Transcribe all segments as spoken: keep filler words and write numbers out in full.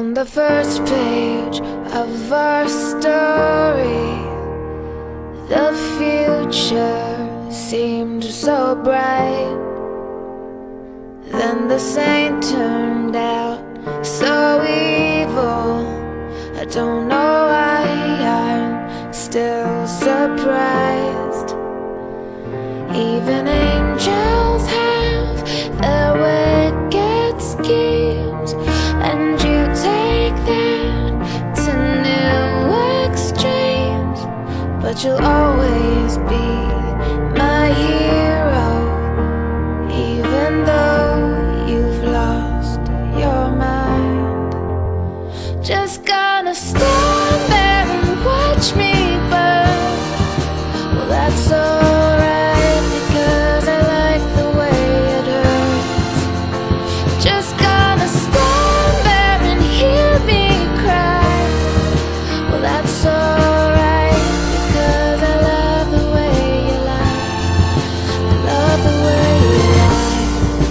On the first page of our story, the future seemed so bright. Then the saint turned out so evil. I don't know why I'm still surprised. Even angels have their wicked schemes, and you take that to new extremes. But you'll always be my hero, even though you've lost your mind. Just gonna stand there and watch me burn. Well, that's alright, because I like the way it hurts. Just gonna stand there and hear me cry. Well, that's alright, because I love the way you lie. I love the way you lie.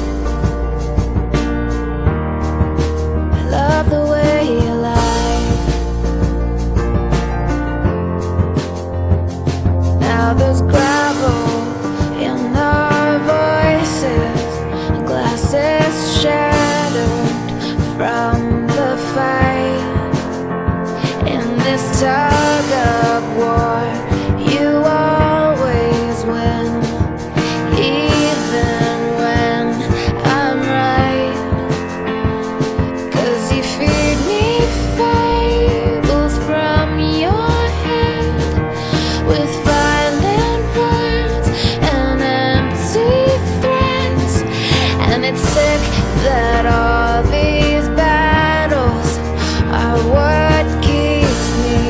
I love the way you lie. Now there's gravel in our voices, and glasses shattered from the fight. In this tug of war, you always win, even when I'm right. 'Cause you feed me fables from your head, with violent words and empty threats. And it's sick that all these battles are what keeps me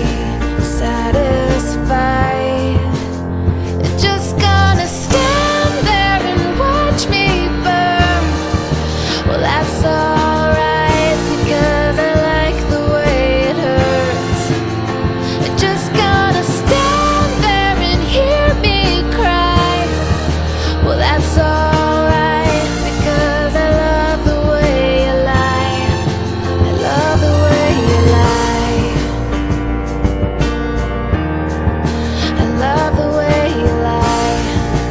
satisfied. Just gonna stand there and watch me burn. Well, that's alright, because I like the way it hurts. Just gonna stand there and hear me cry. Well, that's alright, because I love the way you lie. I love the way you lie. I love the way you lie.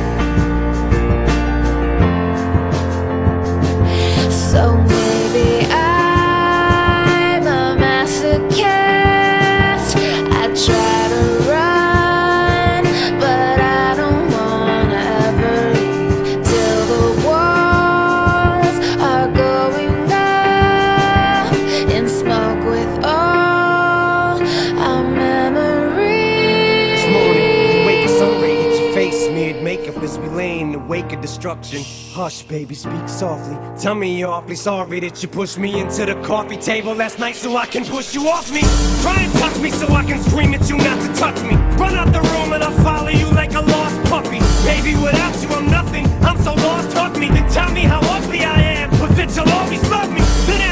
So maybe I'm a masochist. I try to run, but I don't wanna ever leave till the walls are going up in smoke with all our memories. This morning, you wake up sun rage, your face smeared makeup as we lay in the wake of destruction. Hush, baby, speak softly. Tell me you're awfully sorry that you pushed me into the coffee table last night so I can push you off me. Try and touch me so I can scream at you not to touch me. Run out the room and I'll follow you like a lost puppy. Baby, without you I'm nothing. I'm so lost, hug me, then tell me how ugly I am, but that you'll always love me. Then